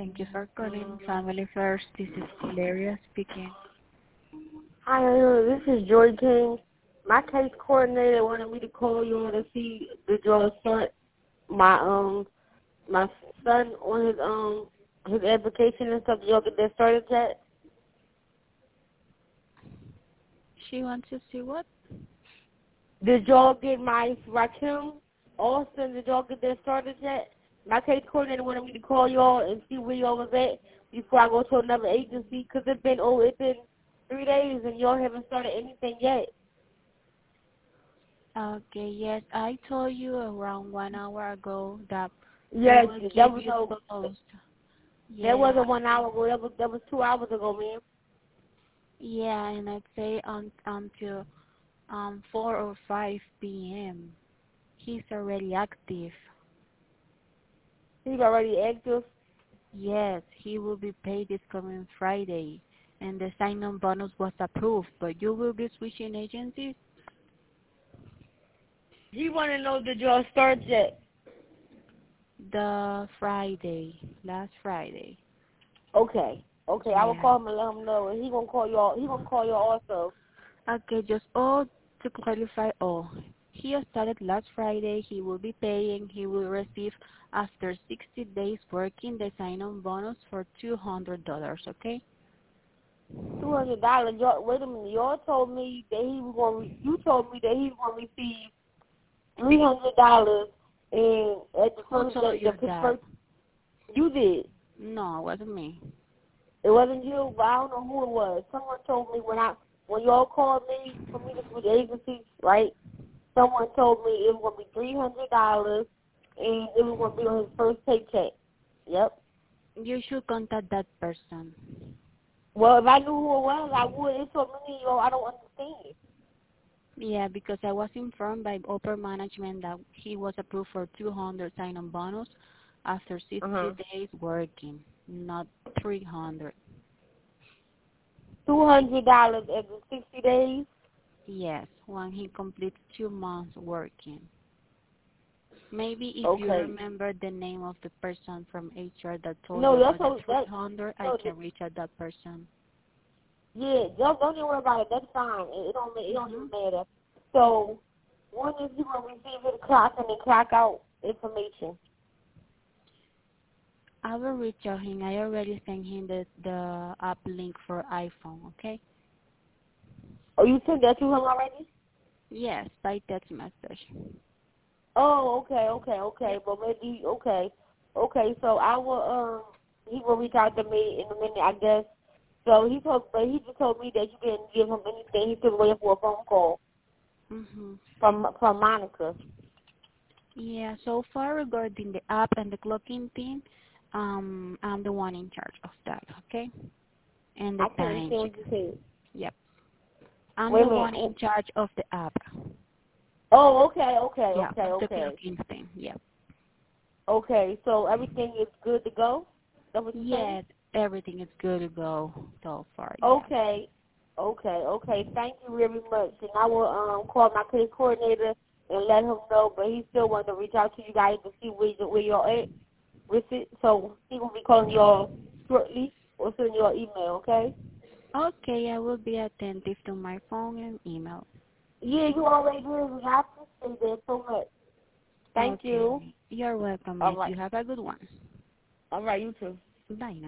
Thank you for calling Family First. This is Valeria speaking. Hi, this is Joy King. My case coordinator wanted me to call you to see did y'all start my son on his application and stuff. Did y'all get that started yet? She wants to see what? Did y'all get my Rakim Austin? Did y'all get that started yet? My case coordinator wanted me to call y'all and see where y'all was at before I go to another agency, because it's been 3 days and y'all haven't started anything yet. Okay, yes, I told you around 1 hour ago that Yes, we will that give was you post. that Yeah, wasn't 1 hour ago. That was 2 hours ago, ma'am. yeah, and I'd say until 4 or 5 p.m. He's already active. He's already active. Yes, he will be paid this coming Friday, and the sign-on bonus was approved. But you will be switching agencies. He want to know did y'all start yet? The Friday, last Friday. Okay. Okay, I will Yeah. call him and let him know, and he gonna call y'all. He gonna call y'all also. Okay, just to clarify he started last Friday. He will be paying. He will receive after 60 days working the sign-on bonus for $200. Okay. $200. Y'all, wait a minute. Y'all told me that he was gonna. You told me that he was gonna receive $300, and at the Who first told you the that? first you did. No, it wasn't me. It wasn't you, but I don't know who it was. Someone told me when y'all called me for me to switch agencies, right? Someone told me it was gonna be $300, and it was gonna be on his first paycheck. Yep. You should contact that person. Well, if I knew who it was, I would. It's so many, I don't understand. Yeah, because I was informed by upper management that he was approved for 200 sign-on bonus after 60 days working, not 300. $200 every 60 days. Yes, when he completes 2 months working. Maybe if you Okay. remember the name of the person from HR that told No, you that's about the that. 300, I No, can reach out that person. yeah, don't even worry about it. That's fine. It don't even matter. So, when is he gonna receive his clock and the clock out information? I will reach out him. I already sent him the app link for iPhone, okay? Oh, you sent that to him already? Yes, by text message. Oh, okay. But maybe okay. So I will he will reach out to me in a minute, I guess. So he just told me that you didn't give him anything. He's still waiting for a phone call from Monica. Yeah, so far regarding the app and the clocking thing, I'm the one in charge of that, okay? And the I can't time understand sheet. what you said. Yep. I'm Wait the a one minute. in charge of the app. Oh, okay. Yeah, of the clocking thing. Yep. Okay, so everything is good to go? Is that what you're saying? Yes, everything is good to go so far, yeah. Okay. Thank you very much. And I will call my case coordinator and let him know, but he still wants to reach out to you guys to see where y'all at with it. So he will be calling y'all shortly or send you an email, okay? Okay, I will be attentive to my phone and email. Yeah, you already do. I appreciate that so much. Thank you. Okay, you're welcome, All miss. right. You have a good one. All right, you too. Bye now.